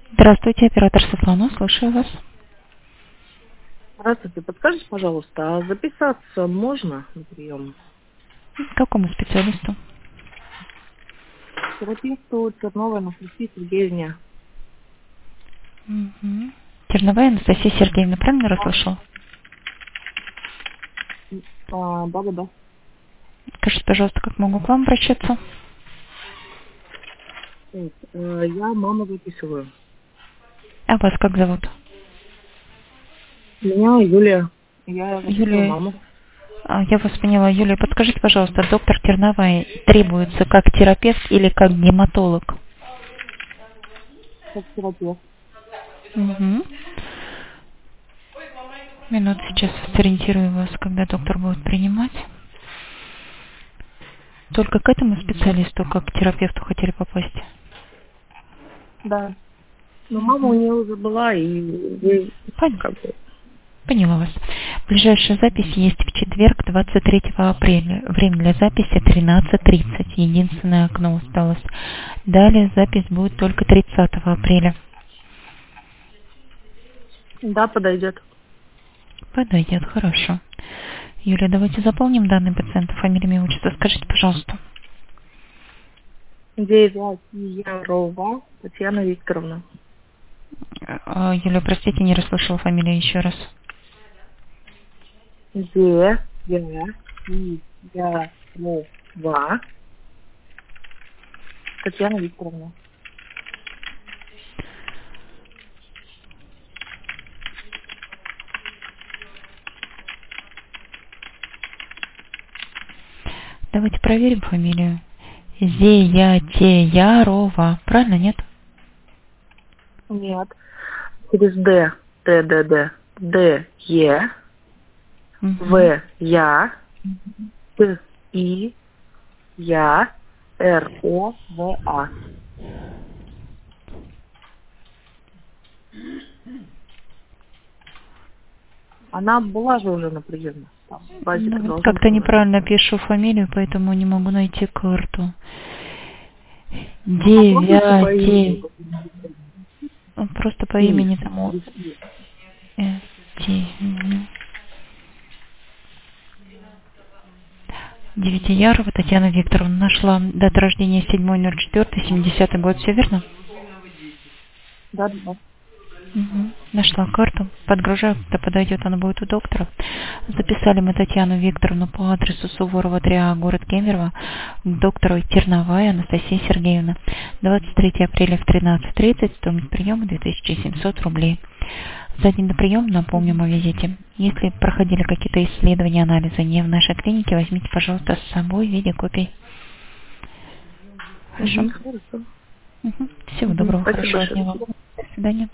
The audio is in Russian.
Здравствуйте, оператор Светлана, слушаю вас. Здравствуйте, подскажите, пожалуйста, а записаться можно на прием? К какому специалисту? К терапевту Черновой Анастасии Сергеевне. Угу. Терновая Анастасия Сергеевна, правильно расслышала? Да. Скажите, пожалуйста, как могу к вам обращаться? Так, я маму записываю. А вас как зовут? Меня Юлия. Я записываю Юлия. маму. Я вас поняла. Юлия, подскажите, пожалуйста, доктор Терновая требуется как терапевт или как гематолог? Как терапевт. Угу. Минут, сейчас сориентирую вас, когда доктор будет принимать. Только к этому специалисту, как к терапевту, хотели попасть? Да. Но мама у Угу. нее уже была, и ей Понятно. как бы... Поняла вас. Ближайшая запись есть в четверг, 23 апреля. Время для записи 13:30. Единственное окно осталось. Далее запись будет только 30 апреля. Да, подойдет. Подойдет, хорошо. Юлия, давайте заполним данные пациента. Фамилия, имя, отчество. Скажите, пожалуйста. Девятьярова Татьяна Викторовна. Юлия, простите, не расслышала фамилию еще раз. Девятьярова Татьяна Викторовна. Давайте проверим фамилию. Зеятеярова. Правильно, нет? Нет. Через Д. Д, Е, Угу. В, Я, Т, И, Я, Р, О, В, А. Она была же уже на приеме. Там в Ну, базике вот должно как-то быть уже. неправильно пишу фамилию, поэтому не могу найти карту. А попробуйте по имени. Просто по И. имени тому. Мгм. Девятиярова Татьяна Викторовна. Нашла дату рождения 7.04.70 год. Все верно? Да, да. Мгм. Нашла карту. Подгружаю, когда подойдет, она будет у доктора. Записали мы Татьяну Викторовну по адресу Суворова 3А, город Кемерово, к доктору Терновая Анастасия Сергеевна. 23 апреля в 13:30, стоимость приема 2700 рублей. За день до приема напомним о визите. Если проходили какие-то исследования, анализы не в нашей клинике, возьмите, пожалуйста, с собой в виде копий. Хорошо? Хорошо. Мгм. Всего доброго, Спасибо хорошего большое. дня вам. До свидания.